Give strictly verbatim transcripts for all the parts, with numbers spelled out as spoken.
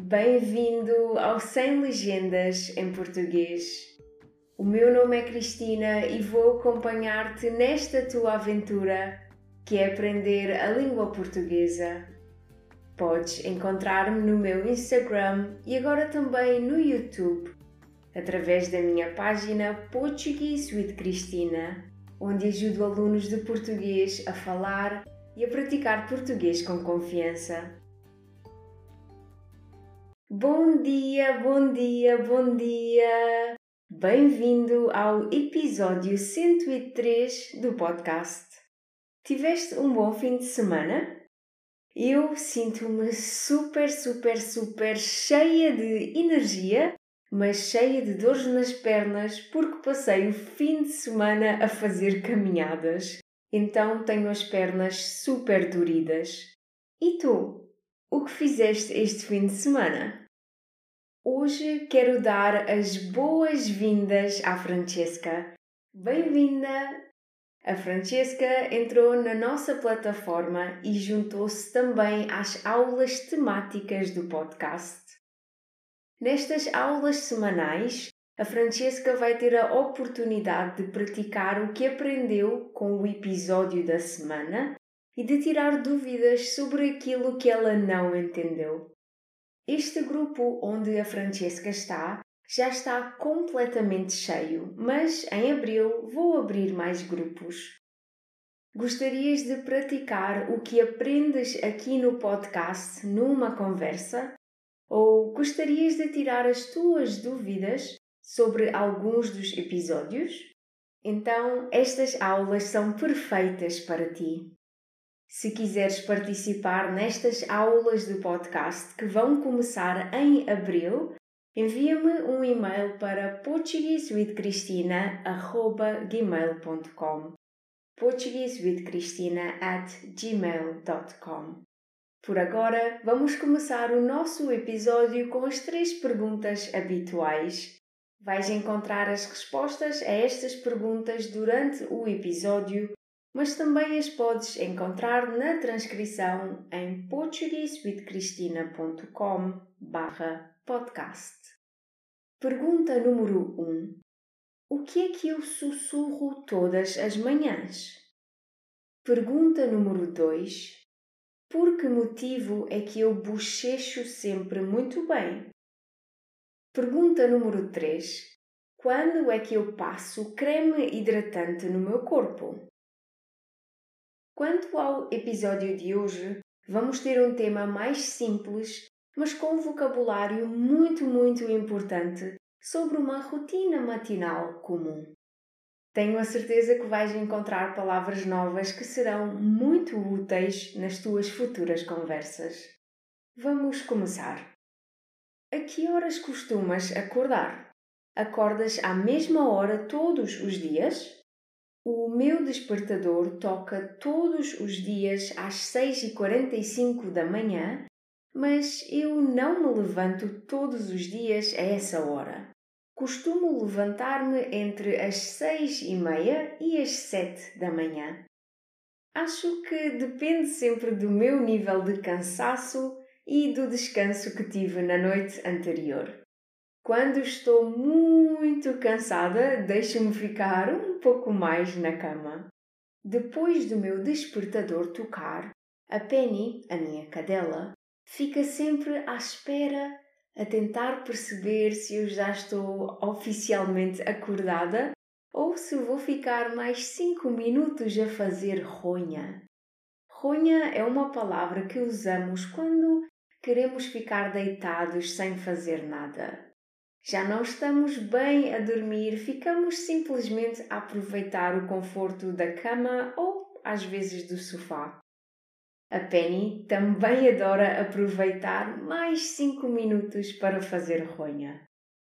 Bem-vindo ao Sem Legendas em Português. O meu nome é Cristina e vou acompanhar-te nesta tua aventura, que é aprender a língua portuguesa. Podes encontrar-me no meu Instagram e agora também no YouTube, através da minha página Portuguese with Cristina, onde ajudo alunos de português a falar e a praticar português com confiança. Bom dia, bom dia, bom dia! Bem-vindo ao episódio cento e três do podcast. Tiveste um bom fim de semana? Eu sinto-me super, super, super cheia de energia, mas cheia de dores nas pernas porque passei o fim de semana a fazer caminhadas. Então tenho as pernas super doridas. E tu? O que fizeste este fim de semana? Hoje quero dar as boas-vindas à Francesca. Bem-vinda! A Francesca entrou na nossa plataforma e juntou-se também às aulas temáticas do podcast. Nestas aulas semanais, a Francesca vai ter a oportunidade de praticar o que aprendeu com o episódio da semana e de tirar dúvidas sobre aquilo que ela não entendeu. Este grupo onde a Francesca está já está completamente cheio, mas em abril vou abrir mais grupos. Gostarias de praticar o que aprendes aqui no podcast numa conversa? Ou gostarias de tirar as tuas dúvidas sobre alguns dos episódios? Então, estas aulas são perfeitas para ti. Se quiseres participar nestas aulas do podcast que vão começar em abril, envia-me um e-mail para portuguesewithcristina arroba gmail ponto com portuguesewithcristina at gmail ponto com. Por agora, vamos começar o nosso episódio com as três perguntas habituais. Vais encontrar as respostas a estas perguntas durante o episódio, mas também as podes encontrar na transcrição em portuguesewithcristina ponto com barra podcast. Pergunta número um. O que é que eu sussurro todas as manhãs? Pergunta número dois. Por que motivo é que eu bochecho sempre muito bem? Pergunta número três. Quando é que eu passo creme hidratante no meu corpo? Quanto ao episódio de hoje, vamos ter um tema mais simples, mas com um vocabulário muito, muito importante sobre uma rotina matinal comum. Tenho a certeza que vais encontrar palavras novas que serão muito úteis nas tuas futuras conversas. Vamos começar. A que horas costumas acordar? Acordas à mesma hora todos os dias? O meu despertador toca todos os dias às seis e quarenta e cinco da manhã, mas eu não me levanto todos os dias a essa hora. Costumo levantar-me entre as seis e meia e as sete da manhã. Acho que depende sempre do meu nível de cansaço e do descanso que tive na noite anterior. Quando estou muito cansada, deixo-me ficar um pouco mais na cama. Depois do meu despertador tocar, a Penny, a minha cadela, fica sempre à espera a tentar perceber se eu já estou oficialmente acordada ou se vou ficar mais cinco minutos a fazer ronha. Ronha é uma palavra que usamos quando queremos ficar deitados sem fazer nada. Já não estamos bem a dormir, ficamos simplesmente a aproveitar o conforto da cama ou, às vezes, do sofá. A Penny também adora aproveitar mais cinco minutos para fazer ronha.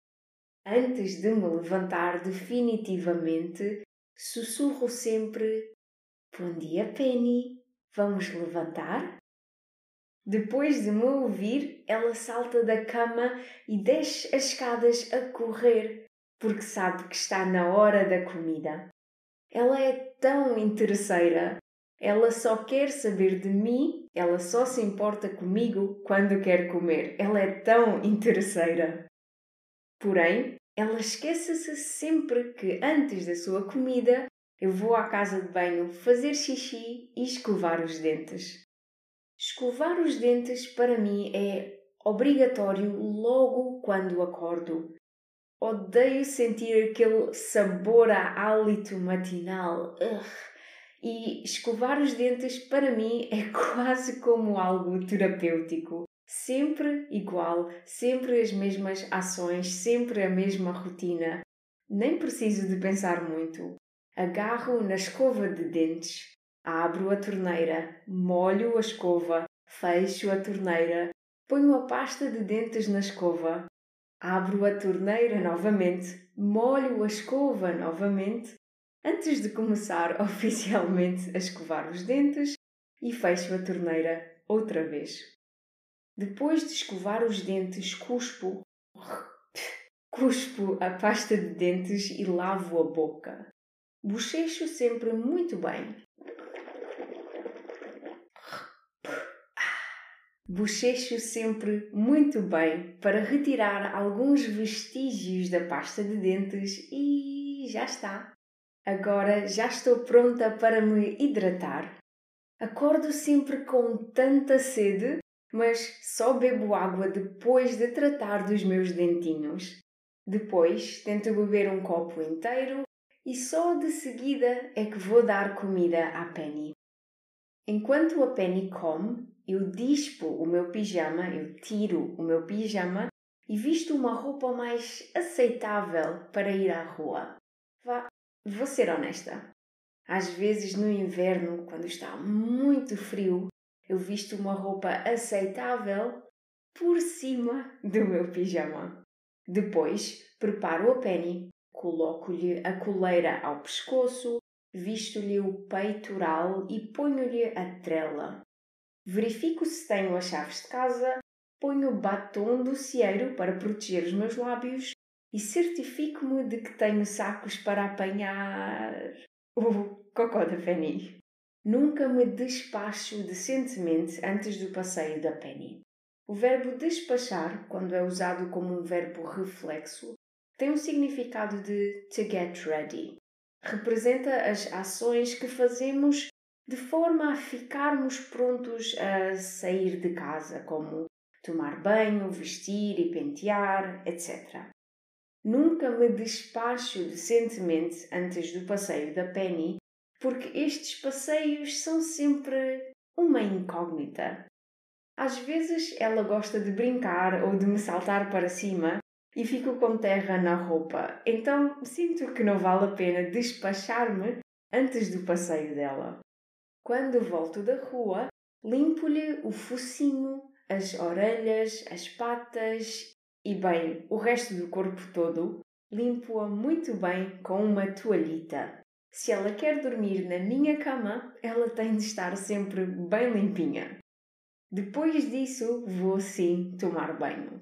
Antes de me levantar definitivamente, sussurro sempre: Bom dia, Penny, vamos levantar? Depois de me ouvir, ela salta da cama e desce as escadas a correr, porque sabe que está na hora da comida. Ela é tão interesseira. Ela só quer saber de mim, ela só se importa comigo quando quer comer. Ela é tão interesseira. Porém, ela esquece-se sempre que antes da sua comida eu vou à casa de banho fazer xixi e escovar os dentes. Escovar os dentes para mim é obrigatório logo quando acordo. Odeio sentir aquele sabor a hálito matinal. Ugh. E escovar os dentes para mim é quase como algo terapêutico. Sempre igual, sempre as mesmas ações, sempre a mesma rotina. Nem preciso de pensar muito. Agarro na escova de dentes, abro a torneira, molho a escova, fecho a torneira, ponho a pasta de dentes na escova, abro a torneira novamente, molho a escova novamente, antes de começar oficialmente a escovar os dentes e fecho a torneira outra vez. Depois de escovar os dentes, cuspo, cuspo a pasta de dentes e lavo a boca. Bochecho sempre muito bem. Bochecho sempre muito bem para retirar alguns vestígios da pasta de dentes e já está. Agora já estou pronta para me hidratar. Acordo sempre com tanta sede, mas só bebo água depois de tratar dos meus dentinhos. Depois tento beber um copo inteiro e só de seguida é que vou dar comida à Penny. Enquanto a Penny come, eu dispo o meu pijama, eu tiro o meu pijama e visto uma roupa mais aceitável para ir à rua. Vá, vou ser honesta. Às vezes no inverno, quando está muito frio, eu visto uma roupa aceitável por cima do meu pijama. Depois preparo a Penny, coloco-lhe a coleira ao pescoço, visto-lhe o peitoral e ponho-lhe a trela. Verifico se tenho as chaves de casa, ponho batom docieiro para proteger os meus lábios e certifico-me de que tenho sacos para apanhar o cocó da Penny. Nunca me despacho decentemente antes do passeio da Penny. O verbo despachar, quando é usado como um verbo reflexo, tem o significado de to get ready. Representa as ações que fazemos de forma a ficarmos prontos a sair de casa, como tomar banho, vestir e pentear, etcétera. Nunca me despacho decentemente antes do passeio da Penny, porque estes passeios são sempre uma incógnita. Às vezes ela gosta de brincar ou de me saltar para cima e fico com terra na roupa, então sinto que não vale a pena despachar-me antes do passeio dela. Quando volto da rua, limpo-lhe o focinho, as orelhas, as patas e, bem, o resto do corpo todo. Limpo-a muito bem com uma toalhita. Se ela quer dormir na minha cama, ela tem de estar sempre bem limpinha. Depois disso, vou sim tomar banho.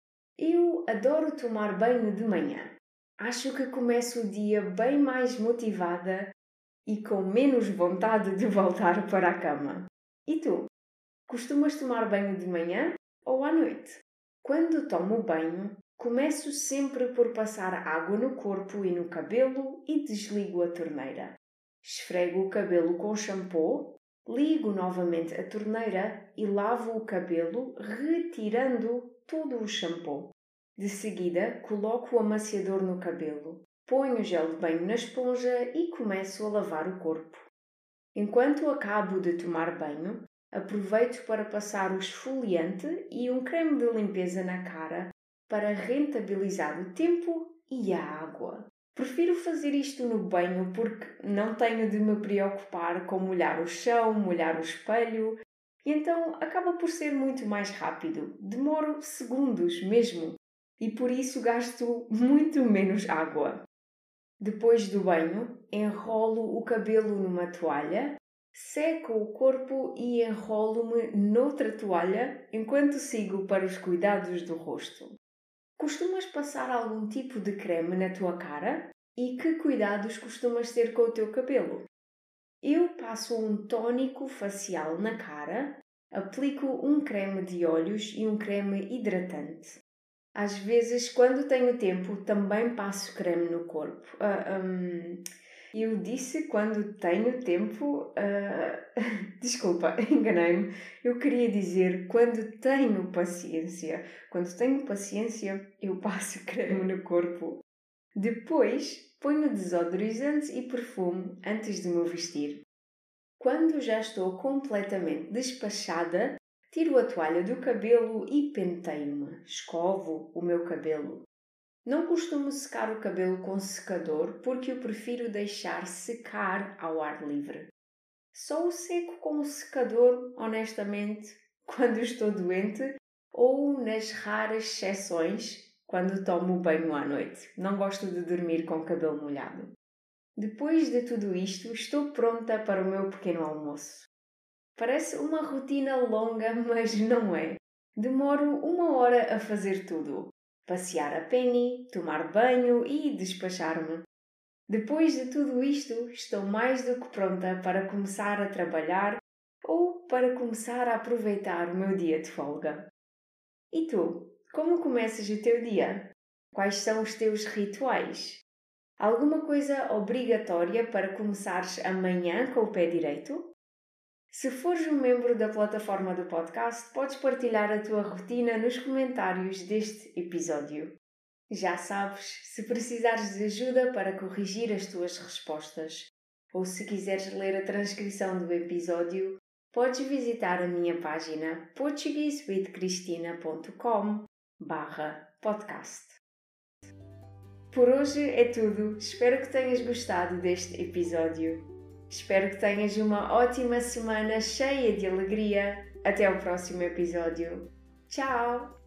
Eu adoro tomar banho de manhã. Acho que começo o dia bem mais motivada e com menos vontade de voltar para a cama. E tu? Costumas tomar banho de manhã ou à noite? Quando tomo banho, começo sempre por passar água no corpo e no cabelo e desligo a torneira. Esfrego o cabelo com shampoo, ligo novamente a torneira e lavo o cabelo retirando todo o shampoo. De seguida, coloco o amaciador no cabelo. Ponho o gel de banho na esponja e começo a lavar o corpo. Enquanto acabo de tomar banho, aproveito para passar o esfoliante e um creme de limpeza na cara para rentabilizar o tempo e a água. Prefiro fazer isto no banho porque não tenho de me preocupar com molhar o chão, molhar o espelho, e então acaba por ser muito mais rápido. Demoro segundos mesmo e por isso gasto muito menos água. Depois do banho, enrolo o cabelo numa toalha, seco o corpo e enrolo-me noutra toalha enquanto sigo para os cuidados do rosto. Costumas passar algum tipo de creme na tua cara? E que cuidados costumas ter com o teu cabelo? eu passo um tónico facial na cara, aplico um creme de olhos e um creme hidratante. Às vezes, quando tenho tempo, também passo creme no corpo. Uh, um, eu disse quando tenho tempo. Uh, desculpa, enganei-me. Eu queria dizer quando tenho paciência. Quando tenho paciência, eu passo creme no corpo. Depois, ponho desodorizante e perfume antes de me vestir. Quando já estou completamente despachada, tiro a toalha do cabelo e penteio-me. Escovo o meu cabelo. Não costumo secar o cabelo com secador porque eu prefiro deixar secar ao ar livre. Só o seco com o secador, honestamente, quando estou doente ou nas raras exceções, quando tomo banho à noite. Não gosto de dormir com o cabelo molhado. Depois de tudo isto, estou pronta para o meu pequeno almoço. Parece uma rotina longa, mas não é. Demoro uma hora a fazer tudo. Passear a Penny, tomar banho e despachar-me. Depois de tudo isto, estou mais do que pronta para começar a trabalhar ou para começar a aproveitar o meu dia de folga. E tu, como começas o teu dia? Quais são os teus rituais? Alguma coisa obrigatória para começares amanhã com o pé direito? Se fores um membro da plataforma do podcast, podes partilhar a tua rotina nos comentários deste episódio. Já sabes, se precisares de ajuda para corrigir as tuas respostas ou se quiseres ler a transcrição do episódio, podes visitar a minha página portuguese with cristina ponto com barra podcast. Por hoje é tudo. Espero que tenhas gostado deste episódio. Espero que tenhas uma ótima semana cheia de alegria. Até o próximo episódio. Tchau!